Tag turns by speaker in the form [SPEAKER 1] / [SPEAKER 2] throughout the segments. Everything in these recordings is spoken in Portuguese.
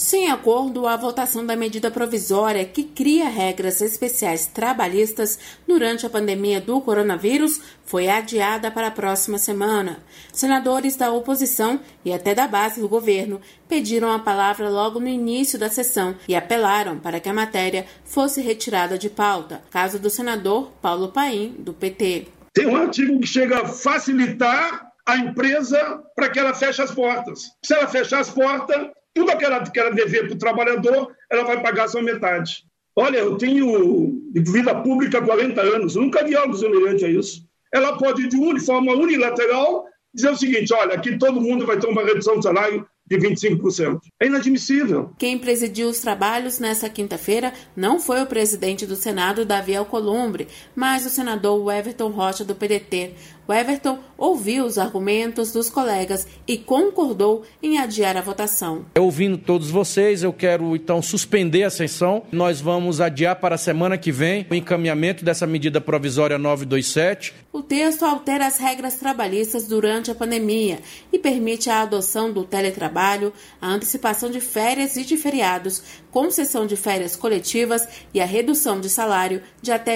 [SPEAKER 1] Sem acordo, a votação da medida provisória que cria regras especiais trabalhistas durante a pandemia do coronavírus foi adiada para a próxima semana. Senadores da oposição e até da base do governo pediram a palavra logo no início da sessão e apelaram para que a matéria fosse retirada de pauta, caso do senador Paulo Paim, do PT.
[SPEAKER 2] Tem um artigo que chega a facilitar a empresa para que ela feche as portas. Se ela fechar as portas, tudo que ela dever para o trabalhador, ela vai pagar só metade. Olha, eu tenho vida pública há 40 anos, nunca vi algo semelhante a isso. Ela pode, de forma unilateral, dizer o seguinte: olha, aqui todo mundo vai ter uma redução de salário de 25%. É inadmissível.
[SPEAKER 1] Quem presidiu os trabalhos nesta quinta-feira não foi o presidente do Senado, Davi Alcolumbre, mas o senador Everton Rocha, do PDT. O Everton ouviu os argumentos dos colegas e concordou em adiar a votação.
[SPEAKER 3] Ouvindo todos vocês, eu quero então suspender a sessão. Nós vamos adiar para a semana que vem o encaminhamento dessa medida provisória 927.
[SPEAKER 1] O texto altera as regras trabalhistas durante a pandemia e permite a adoção do teletrabalho, a antecipação de férias e de feriados, concessão de férias coletivas e a redução de salário de até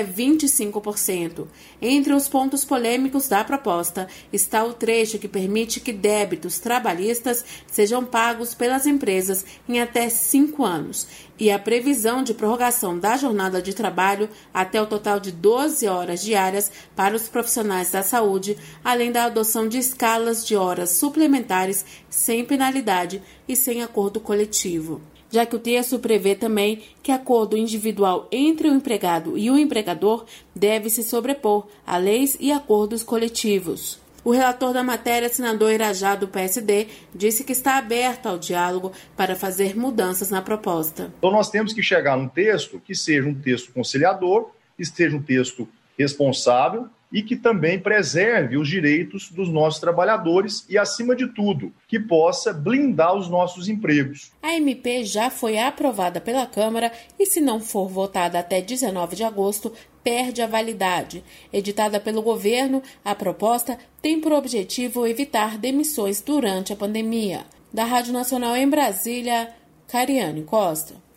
[SPEAKER 1] 25%. Entre os pontos polêmicos da proposta está o trecho que permite que débitos trabalhistas sejam pagos pelas empresas em até 5 anos e a previsão de prorrogação da jornada de trabalho até o total de 12 horas diárias para os profissionais da saúde, além da adoção de escalas de horas suplementares sem penalidade e sem acordo coletivo. Já que o texto prevê também que acordo individual entre o empregado e o empregador deve se sobrepor a leis e acordos coletivos. O relator da matéria, senador Irajá, do PSD, disse que está aberto ao diálogo para fazer mudanças na proposta.
[SPEAKER 4] Então nós temos que chegar num texto que seja um texto conciliador, que seja um texto responsável e que também preserve os direitos dos nossos trabalhadores e, acima de tudo, que possa blindar os nossos empregos.
[SPEAKER 1] A MP já foi aprovada pela Câmara e, se não for votada até 19 de agosto, perde a validade. Editada pelo governo, a proposta tem por objetivo evitar demissões durante a pandemia. Da Rádio Nacional em Brasília, Cariane Costa.